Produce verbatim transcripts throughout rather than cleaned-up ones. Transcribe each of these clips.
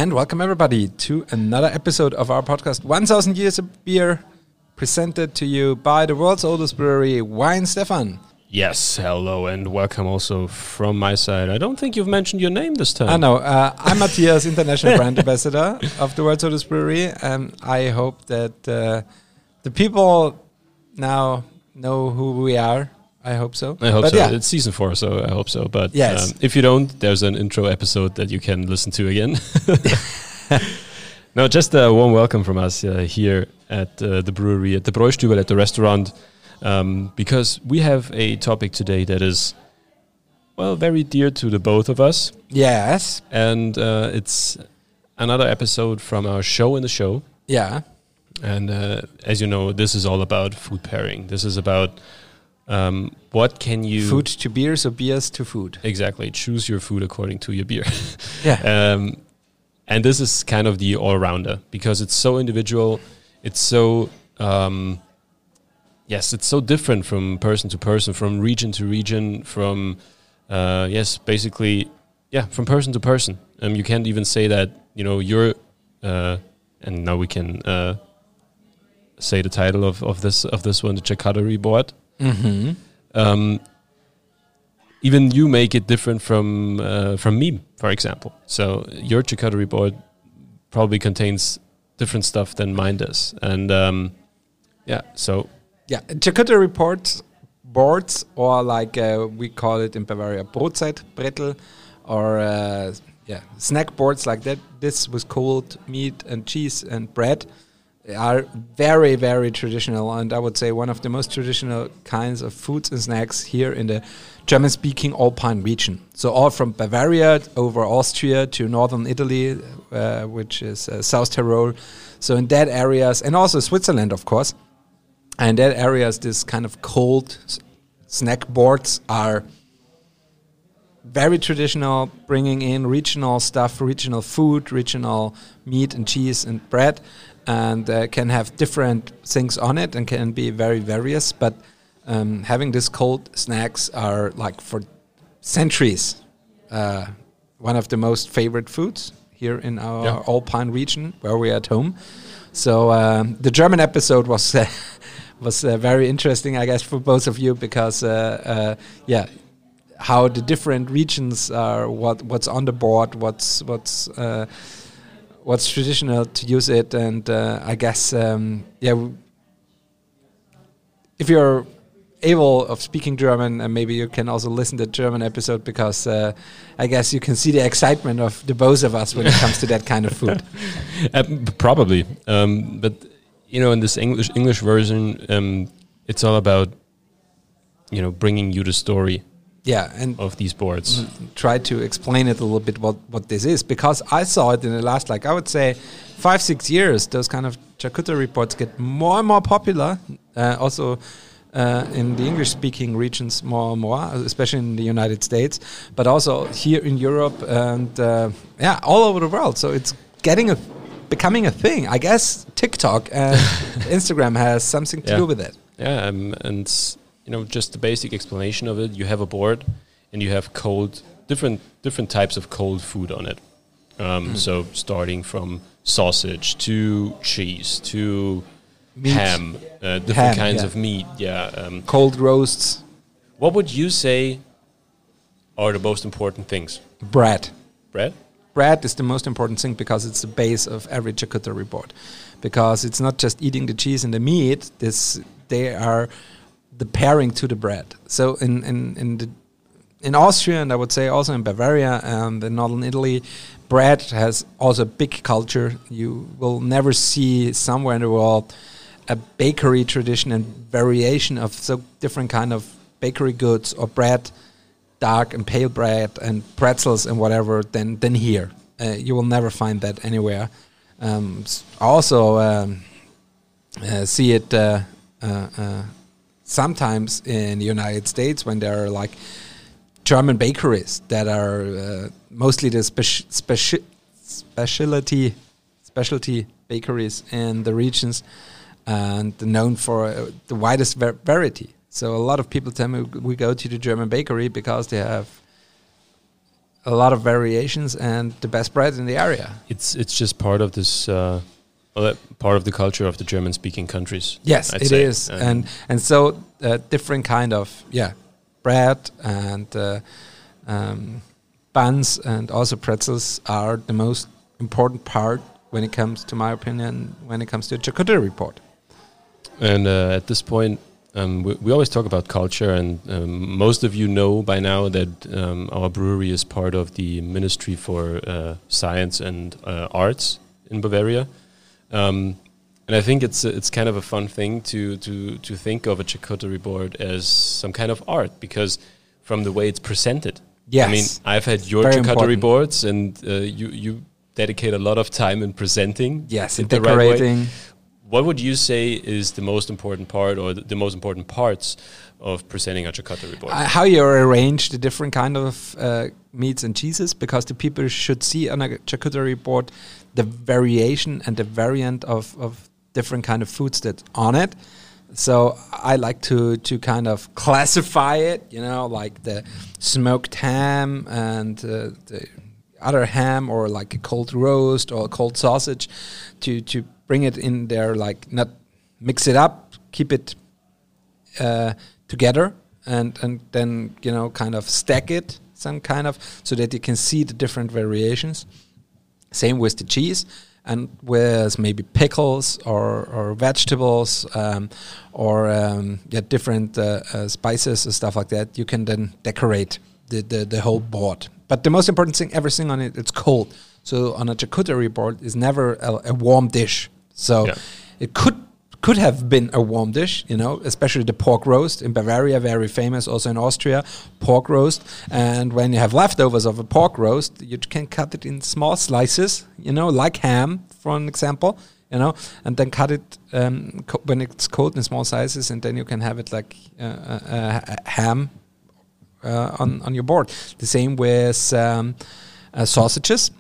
And welcome everybody to another episode of our podcast, one thousand Years of Beer, presented to you by the world's oldest brewery, Weihenstephan. Yes, hello and welcome also from my side. I don't think you've mentioned your name this time. I know. Uh, I'm Matthias, International Brand Ambassador of the world's oldest brewery. And I hope that uh, the people now know who we are. I hope so. I hope but so. Yeah. It's season four, so I hope so. But yes. um, if you don't, there's an intro episode that you can listen to again. No, just a warm welcome from us uh, here at uh, the brewery, at the Bräustübel, at the restaurant, um, because we have a topic today that is, well, very dear to the both of us. Yes. And uh, it's another episode from our show in the show. Yeah. And uh, as you know, this is all about food pairing. This is about um, what can you... Food to beers or beers to food. Exactly. Choose your food according to your beer. Yeah. um, and this is kind of the all-rounder because it's so individual. It's so... Um, yes, it's so different from person to person, from region to region, from... Uh, yes, basically... Yeah, from person to person. Um, you can't even say that, you know, you're... Uh, and now we can... Uh, say the title of, of this of this one, the charcuterie board. Mm-hmm. Um, even you make it different from uh, from me, for example. So your charcuterie board probably contains different stuff than mine does, and um, yeah. So yeah, charcuterie boards, boards, or like uh, we call it in Bavaria, Brotzeitbrettel, or uh, yeah, snack boards like that. This was cold meat and cheese and bread. Are very, very traditional, and I would say one of the most traditional kinds of foods and snacks here in the German-speaking Alpine region. So all from Bavaria over Austria to northern Italy, uh, which is uh, South Tyrol. So in that areas, and also Switzerland, of course. And that areas, this kind of cold s- snack boards are very traditional, bringing in regional stuff, regional food, regional meat and cheese and bread. And uh, can have different things on it and can be very various, but um, having this cold snacks are like for centuries uh, one of the most favorite foods here in our yeah. Alpine region where we're at home. So um, the German episode was uh, was uh, very interesting, I guess, for both of you because uh, uh, yeah, how the different regions are, what what's on the board, what's what's uh, what's traditional to use it, and uh, I guess um, yeah, w- if you're able of speaking German, and maybe you can also listen to the German episode because uh, I guess you can see the excitement of the both of us when it comes to that kind of food. uh, probably, um, but you know, in this English English version, um, it's all about you know bringing you the story. Yeah, and of these boards. Try to explain it a little bit what, what this is, because I saw it in the last, like I would say, five, six years, those kind of charcuterie boards get more and more popular, uh, also uh, in the English-speaking regions more and more, especially in the United States, but also here in Europe and, uh, yeah, all over the world. So it's getting a, becoming a thing. I guess TikTok and Instagram has something to yeah. do with it. Yeah, um, and... You know, just the basic explanation of it. You have a board, and you have cold, different different types of cold food on it. Um, mm. So starting from sausage to cheese to meat. ham, uh, different ham, kinds yeah. of meat. Yeah, um, cold roasts. What would you say are the most important things? Bread. Bread. Bread is the most important thing because it's the base of every charcuterie board. Because it's not just eating the cheese and the meat. This they are the pairing to the bread. So in in in the in Austria, and I would say also in Bavaria and in northern Italy, bread has also a big culture. You will never see somewhere in the world a bakery tradition and variation of so different kind of bakery goods or bread, dark and pale bread and pretzels and whatever than than here. Uh, you will never find that anywhere. Um, also um, uh, see it. Uh, uh, uh, Sometimes in the United States, when there are like German bakeries that are uh, mostly the speci- speci- specialty specialty bakeries in the regions, and known for uh, the widest var- variety. So a lot of people tell me we go to the German bakery because they have a lot of variations and the best bread in the area. It's it's just part of this. Uh, well, uh, part of the culture of the German-speaking countries. Yes, I'd it say. is, Um, and and so uh, different kind of yeah bread and uh, um, buns and also pretzels are the most important part when it comes, to my opinion, when it comes to a charcuterie report. And uh, at this point, um, we, we always talk about culture, and um, most of you know by now that um, our brewery is part of the Ministry for uh, Science and uh, Arts in Bavaria. Um, and I think it's uh, it's kind of a fun thing to to to think of a charcuterie board as some kind of art, because from the way it's presented. Yes. I mean, I've had your Very charcuterie important. boards, and uh, you you dedicate a lot of time in presenting. Yes, it in the right way. decorating. What would you say is the most important part, or the, the most important parts of presenting a charcuterie board? Uh, how you arrange the different kind of uh, meats and cheeses, because the people should see on a charcuterie board the variation and the variant of, of different kind of foods that's on it. So I like to to kind of classify it, you know, like the smoked ham and uh, the other ham, or like a cold roast or a cold sausage, to to bring it in there, like not mix it up, keep it uh, together, and and then, you know, kind of stack it some kind of, so that you can see the different variations. Same with the cheese, and with maybe pickles or, or vegetables um, or um, yeah, different uh, uh, spices and stuff like that. You can then decorate the, the, the whole board. But the most important thing, everything on it, it's cold. So on a charcuterie board is never a, a warm dish. So Yeah. it could could have been a warm dish, you know, especially the pork roast in Bavaria, very famous, also in Austria, pork roast. And when you have leftovers of a pork roast, you can cut it in small slices, you know, like ham, for an example, you know, and then cut it um, co- when it's cold in small sizes, and then you can have it like uh, uh, uh, ham uh, on, on your board. The same with um, uh, sausages,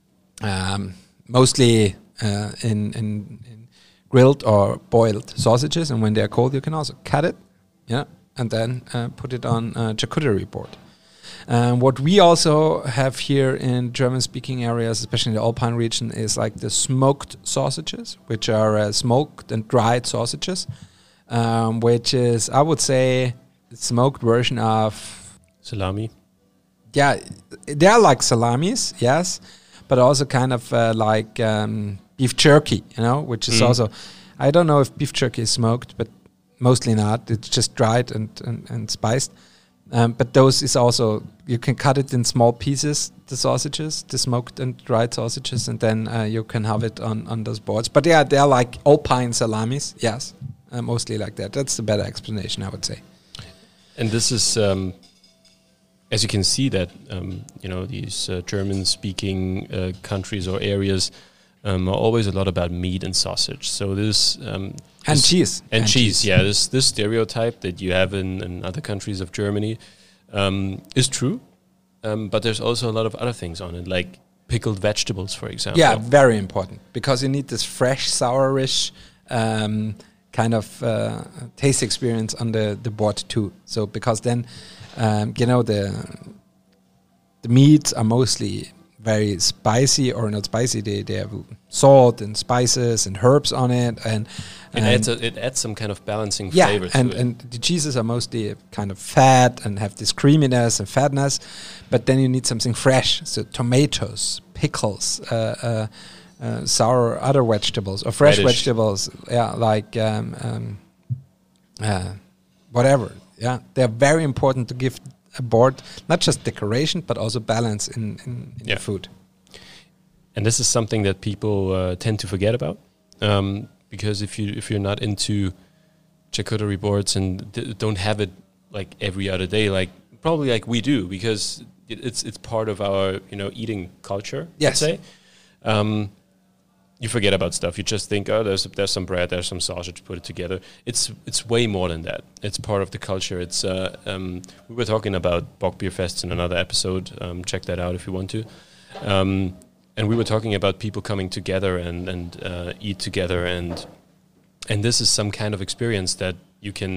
um, mostly uh, in, in, in grilled or boiled sausages, and when they're cold, you can also cut it, yeah, and then uh, put it on a charcuterie board. Um, what we also have here in German-speaking areas, especially in the Alpine region, is like the smoked sausages, which are uh, smoked and dried sausages, um, which is, I would say, the smoked version of, Salami. yeah, they're like salamis, yes, but also kind of uh, like um, beef jerky, you know, which is Mm. also, I don't know if beef jerky is smoked, but mostly not. It's just dried and, and, and spiced. Um, but those is also, you can cut it in small pieces, the sausages, the smoked and dried sausages, and then uh, you can have it on, on those boards. But yeah, they're like Alpine salamis, yes, uh, mostly like that. That's the better explanation, I would say. And this is, um, as you can see, that um, you know, these uh, German-speaking uh, countries or areas um, are always a lot about meat and sausage. So this um, And this- cheese. and, And cheese, cheese. yeah. This this stereotype that you have in, in other countries of Germany um, is true, um, but there's also a lot of other things on it, like pickled vegetables, for example. Yeah, very important, because you need this fresh, sourish um, kind of uh, taste experience on the, the board too. So because then, um, you know, the the meats are mostly very spicy, or not spicy. They they have salt and spices and herbs on it, and It and adds a, it adds some kind of balancing yeah, flavor to and, it. and the cheeses are mostly kind of fat and have this creaminess and fatness, but then you need something fresh. So tomatoes, pickles, uh, uh, uh, sour other vegetables, or fresh Radish. vegetables, yeah, like um, um, uh, whatever. Yeah, they're very important to give a board not just decoration, but also balance in, in, in Yeah. the food. And this is something that people uh, tend to forget about, um, because if you if you're not into charcuterie boards and d- don't have it like every other day, like probably like we do, because it, it's it's part of our you know eating culture. Yes. Let's say, um, you forget about stuff. You just think, oh, there's there's some bread, there's some sausage, put it together. It's it's way more than that. It's part of the culture. It's uh, um, we were talking about Bockbierfests in another episode. Um, check that out if you want to. Um, and we were talking about people coming together and and uh, eat together, and and this is some kind of experience that you can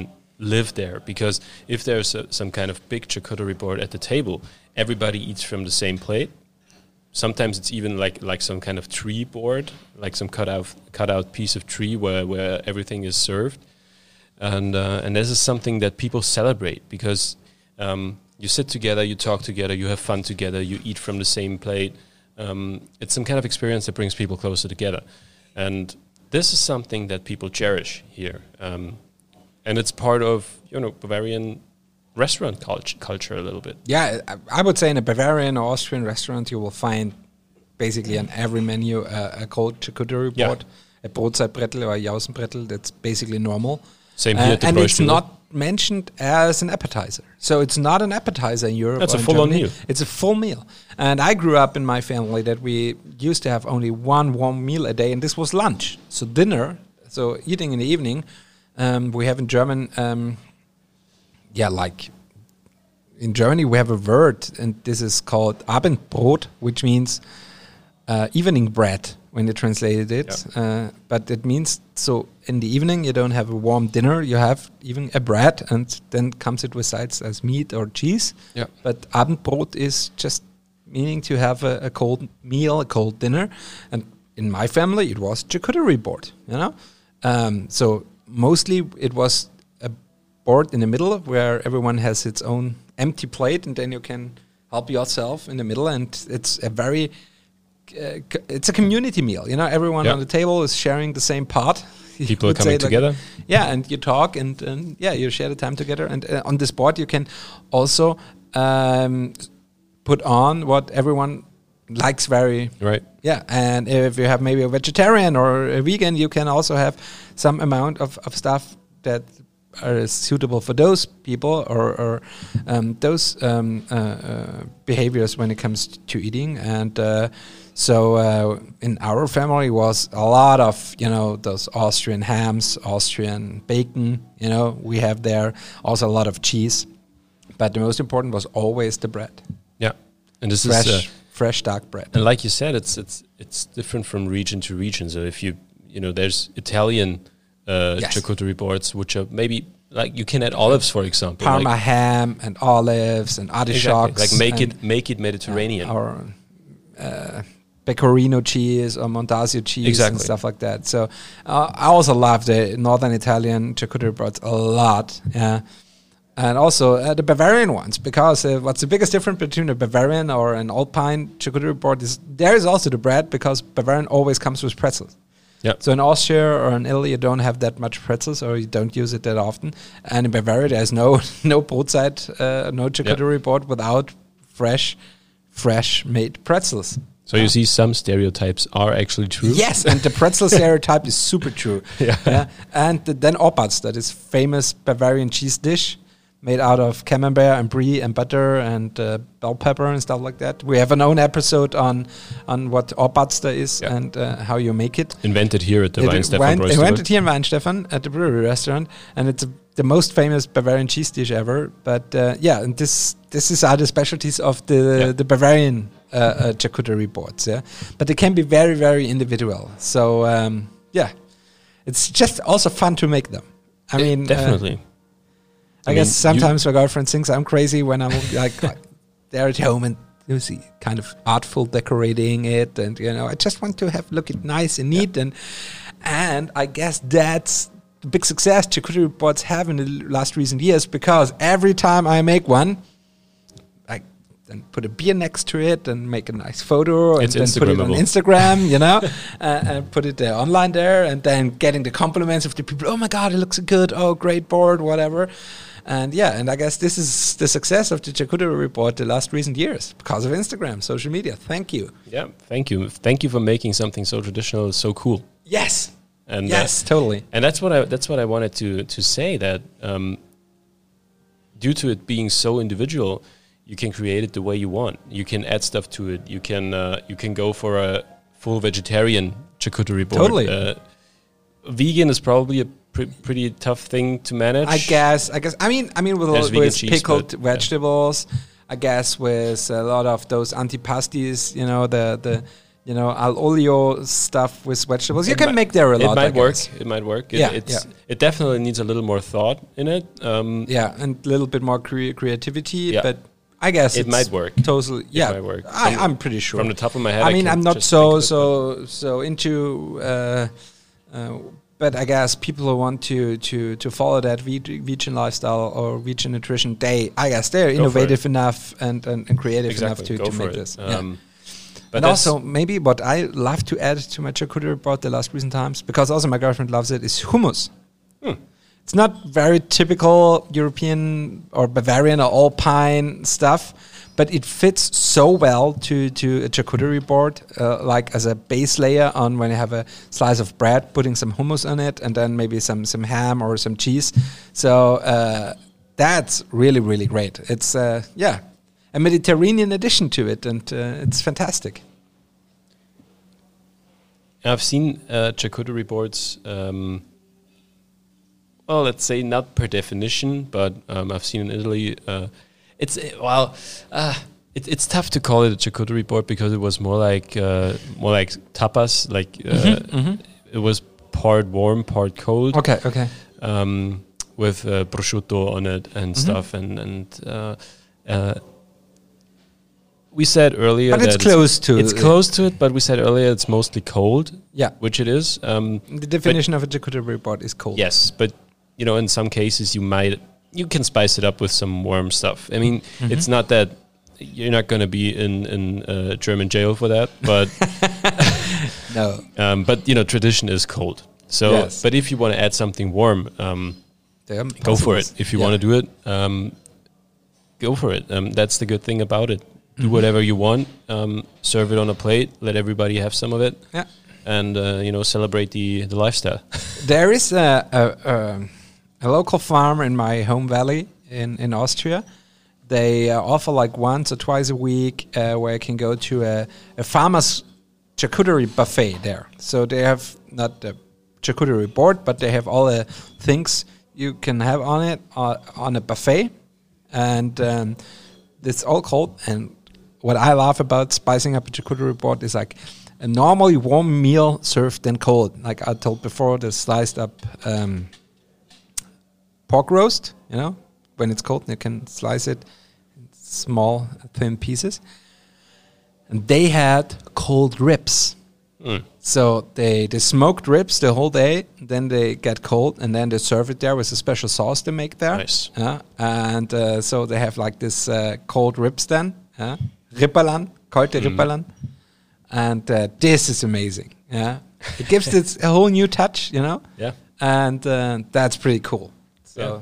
live there, because if there's a, some kind of big charcuterie board at the table, everybody eats from the same plate. Sometimes it's even like like some kind of tree board, like some cut out cut out piece of tree where, where everything is served, and uh, and this is something that people celebrate, because um, you sit together, you talk together, you have fun together, you eat from the same plate. Um, it's some kind of experience that brings people closer together, and this is something that people cherish here, um, and it's part of, you know, Bavarian restaurant cult- culture a little bit. Yeah, I, I would say in a Bavarian or Austrian restaurant you will find basically on every menu uh, a cold charcuterie Yeah. board, a Brotzeitbrettel or a Jausenbrettel. That's basically normal. Same Uh, here at the and it's Bräustühle. not mentioned as an appetizer. So it's not an appetizer in Europe. That's or a in full-on Germany. meal. It's a full meal. And I grew up in my family that we used to have only one warm meal a day, and this was lunch. So dinner, so eating in the evening, um, we have in German, um, yeah, like in Germany we have a word, and this is called Abendbrot, which means uh, evening bread when you translated it. Uh, but it means, so in the evening you don't have a warm dinner, you have even a bread, and then comes it with sides as meat or cheese. Yeah. But Abendbrot is just meaning to have a, a cold meal, a cold dinner. And in my family it was charcuterie board, you know. Um, so mostly it was a board in the middle where everyone has its own empty plate, and then you can help yourself in the middle, and it's a very uh, c- it's a community meal, you know. Everyone Yeah. on the table is sharing the same pot. You People are would say coming like- together. yeah, and you talk, and, and yeah, you share the time together. And uh, on this board you can also um, put on what everyone likes very. Right. Yeah, and if you have maybe a vegetarian or a vegan, you can also have some amount of, of stuff that are suitable for those people, or, or um, those um, uh, uh, behaviors when it comes to eating. And uh, so uh, in our family was a lot of, you know, those Austrian hams, Austrian bacon, you know, we have there also a lot of cheese. But the most important was always the bread. Yeah. And this Fresh, is uh, fresh dark bread. and like you said, it's it's it's different from region to region. So if you you know, there's Italian uh, Yes. charcuterie boards, which are maybe like you can add olives, for example. Parma like, ham and olives and artichokes. exactly. Like make and, it make it Mediterranean. uh, or uh, pecorino cheese or Montasio cheese Exactly. and stuff like that. So uh, I also love the Northern Italian charcuterie boards a lot. Yeah. And also uh, the Bavarian ones, because uh, what's the biggest difference between a Bavarian or an Alpine charcuterie board is there is also the bread, because Bavarian always comes with pretzels. Yeah. So in Austria or in Italy, you don't have that much pretzels, or you don't use it that often. And in Bavaria, there's no no Brotzeit, uh, no charcuterie board without fresh, fresh made pretzels. So you see, some stereotypes are actually true. Yes, and the pretzel stereotype is super true. Yeah. And th- then Opatz, that is famous Bavarian cheese dish made out of camembert and brie and butter and uh, bell pepper and stuff like that. We have an own episode on on what Opatz is Yeah. and uh, how you make it. Invented here at the It Weinstefan went- It Bräustühle. went here in Weinstefan at the brewery restaurant, and it's a, the most famous Bavarian cheese dish ever. But uh, yeah, and this this is are the specialties of the Yeah. the Bavarian uh, uh, charcuterie boards. Yeah, but they can be very very individual. So um, yeah, it's just also fun to make them. I Yeah, mean, uh, definitely. I, I guess mean, you- sometimes my girlfriend thinks I'm crazy when I'm like uh, there at home and you see kind of artful decorating it, and you know I just want to have look it nice and neat, and and I guess that's the big success charcuterie boards have in the l- last recent years, because every time I make one, I then put a beer next to it and make a nice photo and It's then put it on Instagrammable. Instagram, you know, uh, and put it uh, online there, and then getting the compliments of the people. Oh my God, it looks so good. Oh, great board, whatever. And yeah, and I guess this is the success of the charcuterie board the last recent years because of Instagram, social media. Thank you. Yeah, thank you. Thank you for making something so traditional so cool. Yes. And uh, yes, totally. And that's what I that's what I wanted to to say, that um, due to it being so individual, you can create it the way you want. You can add stuff to it. You can uh, you can go for a full vegetarian charcuterie board. Totally. Uh, vegan is probably a pre- pretty tough thing to manage. I guess. I guess. I mean. I mean, with, There's all, vegan with cheese, pickled but, yeah. vegetables. I guess with a lot of those antipasties. You know, the the you know, al olio stuff with vegetables. You It can mi- make there a It lot. I might work. guess. It might work. It, Yeah, it's yeah. it definitely needs a little more thought in it. Um, Yeah, and a little bit more crea- creativity, Yeah. but I guess It it's might work. Totally, yeah, might work. I, From- I'm pretty sure. From the top of my head, I mean, can't I'm not just so think of it, so so into, uh, uh, but I guess people who want to to to follow that veg- vegan lifestyle or vegan nutrition, they I guess they're Go for innovative it. enough and, and, and creative exactly. enough to, Go to for make it. this. Yeah. Um, But And that's- also, maybe what I love to add to my charcuterie report the last recent times, because also my girlfriend loves it, is hummus. Hmm. It's not very typical European or Bavarian or Alpine stuff, but it fits so well to, to a charcuterie board, uh, like as a base layer on when you have a slice of bread, putting some hummus on it, and then maybe some, some ham or some cheese. So uh, that's really, really great. It's, uh, yeah, a Mediterranean addition to it, and uh, it's fantastic. I've seen uh, charcuterie boards. Um, well, let's say not per definition, but um, I've seen in Italy. Uh, it's uh, well, uh, it, it's tough to call it a charcuterie board because it was more like uh, more like tapas. Like uh, mhm. it was part warm, part cold. Okay, okay. Um, with uh, prosciutto on it and Mm-hmm. stuff, and and uh, uh, we said earlier, But it's that close to it's it. close to it, but we said earlier it's mostly cold. Yeah. which it is. Um, The definition of a charcuterie board is cold. yes, but you know, in some cases you might you can spice it up with some warm stuff. I mean, Mm-hmm. it's not that you're not going to be in in uh, German jail for that, but No. um, but you know, tradition is cold. So, Yes. but if you want to add something warm, um, Damn, go for possibles. it. If you Yeah. want to do it, um, go for it. Um, that's the good thing about it. Do Mm-hmm. whatever you want. Um, serve it on a plate. Let everybody have some of it, Yeah. and uh, you know, celebrate the the lifestyle. There is a, a, a, a local farm in my home valley in, in Austria. They uh, offer like once or twice a week uh, where I can go to a, a farmer's charcuterie buffet there. So they have not the charcuterie board, but they have all the things you can have on it uh, on a buffet. And um, it's all cold. And what I love about spicing up a charcuterie board is like a normally warm meal served then cold. Like I told before, the sliced up um, pork roast, you know, when it's cold, you can slice it in small, thin pieces. And they had cold ribs. Mm. So they, they smoked ribs the whole day, then they get cold, and then they serve it there with a special sauce they make there. Nice. Yeah, and uh, so they have like this uh, cold ribs then, yeah, Ripperland, kalte Mm. Ripperland, and uh, this is amazing. Yeah, it gives it a whole new touch, you know. Yeah. And uh, that's pretty cool. So Yeah.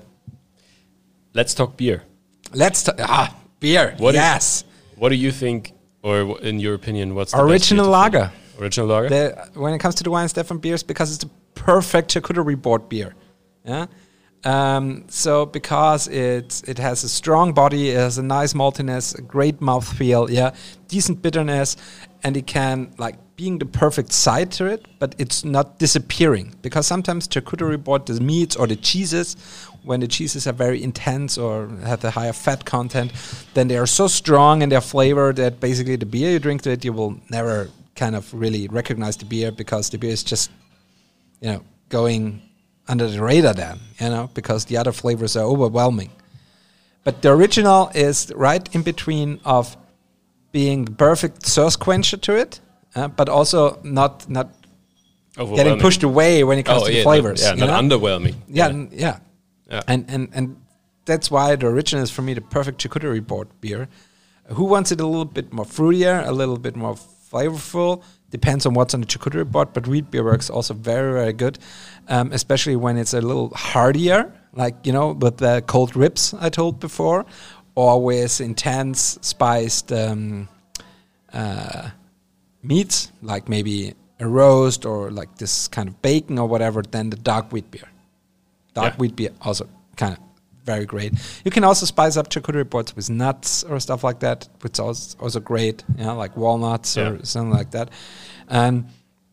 Let's talk beer. let's t- ah beer. What do you- yes, What do you think, or wh- in your opinion, what's the best original beer to lager. drink? Original lager. The, when it comes to the Wine Stefan beers, because it's the perfect charcuterie board beer. Yeah. Um, so because it it has a strong body, it has a nice maltiness, a great mouthfeel, yeah, decent bitterness, and it can like being the perfect side to it, but it's not disappearing, because sometimes charcuterie board, the meats or the cheeses, when the cheeses are very intense or have a higher fat content, then they are so strong in their flavor that basically the beer you drink to it, you will never kind of really recognize the beer, because the beer is just, you know, going under the radar then, you know, because the other flavors are overwhelming. But the original is right in between of being the perfect thirst quencher to it, uh, but also not not getting Overwhelming. pushed away when it comes Oh, to yeah, the flavors. Not, yeah, you not know? underwhelming. Yeah, n- yeah. Yeah. And, and and that's why the original is for me the perfect charcuterie board beer. Who wants it a little bit more fruitier, a little bit more flavorful? Depends on what's on the charcuterie board, but wheat beer works also very, very good, um, especially when it's a little heartier, like, you know, with the cold ribs I told before, or with intense spiced um, uh, meats, like maybe a roast or like this kind of bacon or whatever, then the dark wheat beer. Dark Yeah. wheat beer also kind of very great. You can also spice up charcuterie boards with nuts or stuff like that, which is also, also great, you know, like walnuts Yeah. or something like that. And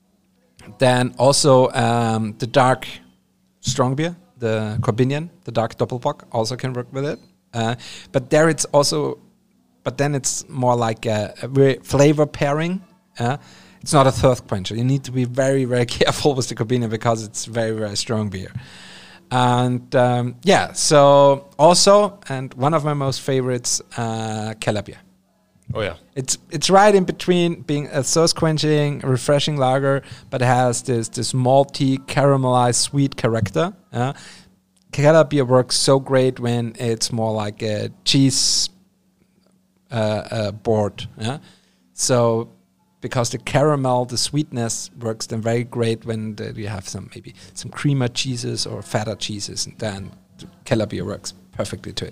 then also um, the dark strong beer, the Corbinian, the dark Doppelbock, also can work with it. Uh, but there it's also, but then it's more like a, a very flavor pairing. Uh, it's not a thirst quencher. You need to be very, very careful with the Corbina because it's very, very strong beer. And um, yeah, so also, and one of my most favorites, uh, Keller beer. Oh yeah, it's it's right in between being a thirst quenching, refreshing lager, but it has this this malty, caramelized, sweet character. Uh, Keller beer works so great when it's more like a cheese uh, uh, board. Yeah, so. Because the caramel, the sweetness works then very great when the, you have some maybe some creamer cheeses or fatter cheeses, and then the Keller beer works perfectly to it.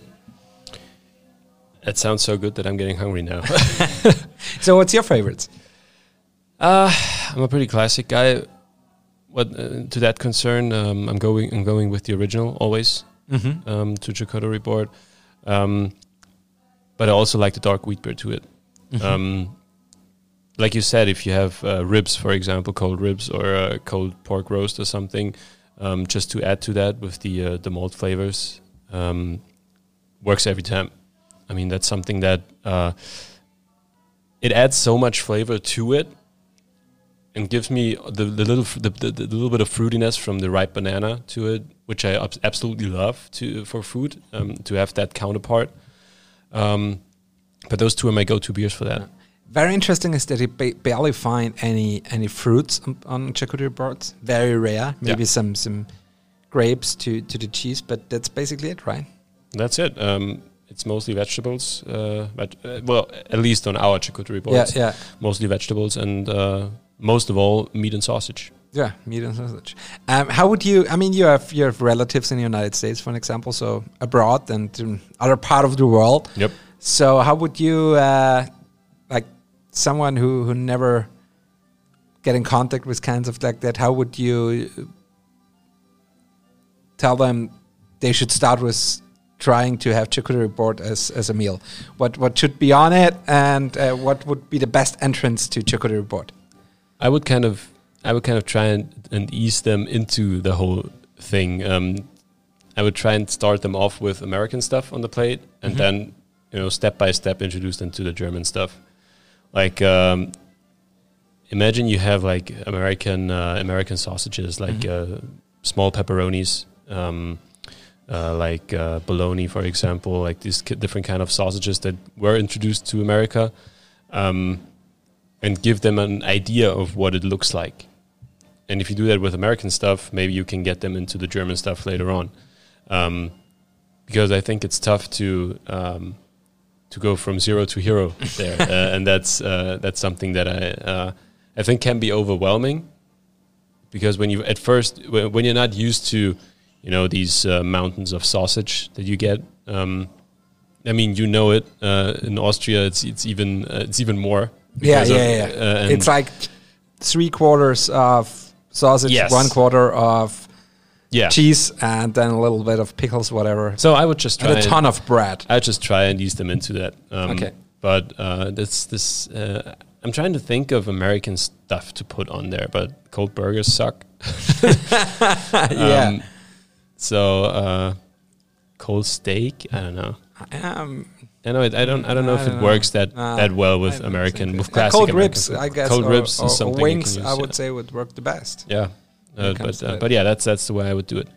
That sounds so good that I'm getting hungry now. So, what's your favorites? Uh, I'm a pretty classic guy. What uh, to that concern, um, I'm going. I'm going with the original always. Mm-hmm. um, to Charcuterie Board, um, but I also like the dark wheat beer to it. Mm-hmm. Um, Like you said, if you have uh, ribs, for example, cold ribs or a cold pork roast or something, um, just to add to that with the uh, the malt flavors, um, works every time. I mean, that's something that uh, it adds so much flavor to it, and gives me the, the little f- the, the, the little bit of fruitiness from the ripe banana to it, which I abs- absolutely love to for food. Um, to have that counterpart, um, but those two are my go-to beers for that. Yeah. Very interesting is that you ba- barely find any any fruits on, on charcuterie boards. Very rare. Maybe yeah. some some grapes to, to the cheese, but that's basically it, right? That's it. Um, it's mostly vegetables. Uh, but uh, well, at least on our charcuterie boards, yeah, yeah. mostly vegetables, and uh, most of all, meat and sausage. Yeah, meat and sausage. Um, how would you? I mean, you have you have relatives in the United States, for an example, so abroad and in other part of the world. Yep. So how would you? Uh, like someone who, who never get in contact with kinds of like that, how would you tell them they should start with trying to have charcuterie board as, as a meal? What what should be on it, and uh, what would be the best entrance to charcuterie board? I would kind of I would kind of try and, and ease them into the whole thing. Um, I would try and start them off with American stuff on the plate, and mm-hmm. then, you know, step by step introduce them to the German stuff. Like, um, imagine you have like American uh, American sausages, like mm-hmm. uh, small pepperonis, um, uh, like uh, bologna, for example, like these k- different kind of sausages that were introduced to America, um, and give them an idea of what it looks like. And if you do that with American stuff, maybe you can get them into the German stuff later on. Um, because I think it's tough to um, to go from zero to hero there, uh, and that's uh, that's something that I uh, I think can be overwhelming. Because when you at first w- when you're not used to, you know, these uh, mountains of sausage that you get, um, I mean, you know it uh, in Austria, it's it's even uh, it's even more. Yeah, yeah, of, yeah. Uh, it's like three quarters of sausage, yes. one quarter of yeah. cheese, and then a little bit of pickles, whatever. So I would just try and a ton and of bread. I just try and ease them into that. Um, okay, but uh, this this uh, I'm trying to think of American stuff to put on there, but cold burgers suck. yeah. Um, so uh, cold steak, I don't know. Um, I know it, I don't. I don't know I if don't it know. works that No, that well with American, with classic yeah, cold American ribs, food. I guess. Cold or, ribs or, is or something wings, you can I use, would yeah. say, would work the best. Yeah, uh, but uh, but yeah, that's that's the way I would do it.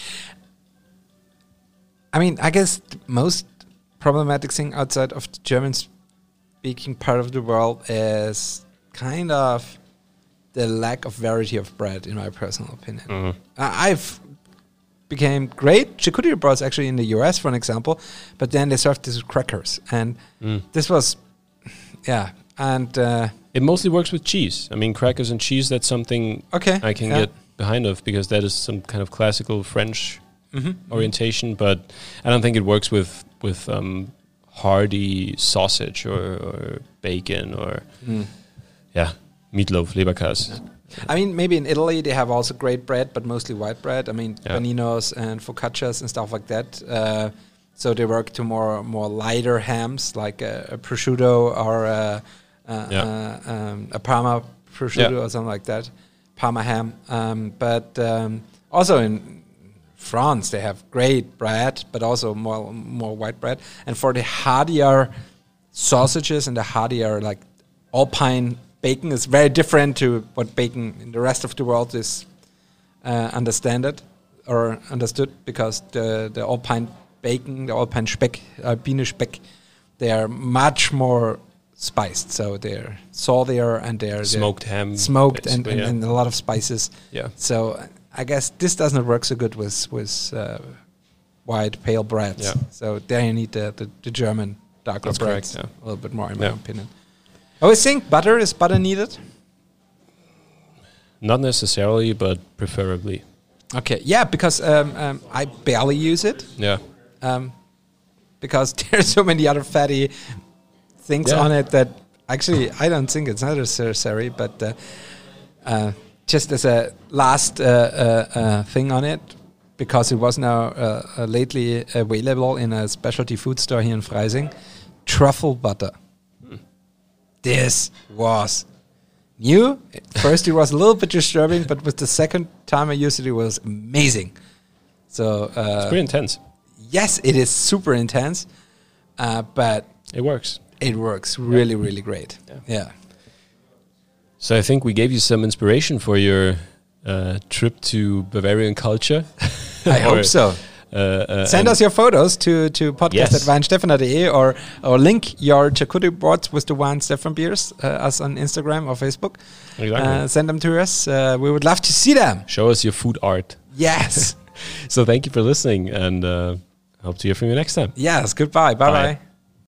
I mean, I guess the most problematic thing outside of the German-speaking part of the world is kind of the lack of variety of bread, in my personal opinion. Mm-hmm. Uh, I've became great charcuterie boards actually in the U S, for an example, but then they served this with crackers, and Mm. this was, yeah, and uh, It mostly works with cheese. I mean, crackers and cheese, that's something okay, I can yeah. get behind of, because that is some kind of classical French mm-hmm. orientation, but I don't think it works with with um, hearty sausage or, or bacon or Mm. yeah, meatloaf, Leberkäse. Yeah. I mean, maybe in Italy they have also great bread, but mostly white bread. I mean, Yeah. paninos and focaccias and stuff like that. Uh, so they work to more more lighter hams, like a, a prosciutto or a, a, Yeah. a, um, a Parma prosciutto Yeah. or something like that, Parma ham. Um, but um, also in France they have great bread, but also more more white bread. And for the heartier sausages and the heartier like Alpine bacon is very different to what bacon in the rest of the world is uh, understand it or understood, because the the Alpine bacon, the Alpine Speck, Alpine Speck, they are much more spiced, so they're saltier and they're smoked they're ham, smoked and, and, yeah. and a lot of spices. Yeah. So I guess this does not work so good with with uh, white pale breads. Yeah. So there you need the the, the German darker That's breads correct, yeah. a little bit more, in Yeah. my opinion. I always think butter is butter needed. Not necessarily, but preferably. Okay, yeah, because um, um, I barely use it. Yeah. Um, because there's so many other fatty things Yeah. on it that actually I don't think it's necessary. But uh, uh, just as a last uh, uh, uh, thing on it, because it was now uh, uh, lately available in a specialty food store here in Freising, truffle butter. Hmm. This was new. At first it was a little bit disturbing, but with the second time I used it, it was amazing. So uh, It's pretty intense. yes, it is super intense, uh, but It works. it works really, really great. Yeah. Yeah. So I think we gave you some inspiration for your uh, trip to Bavarian culture. I hope so. Uh, uh, Send us your photos to, to podcast Yes. at weinstefan dot de or, or link your charcuterie boards with the Wine Stefan beers, uh, us on Instagram or Facebook. Exactly. Uh, send them to us. Uh, we would love to see them. Show us your food art. Yes. So thank you for listening, and uh, hope to hear from you next time. Yes. Goodbye. Bye-bye. Bye.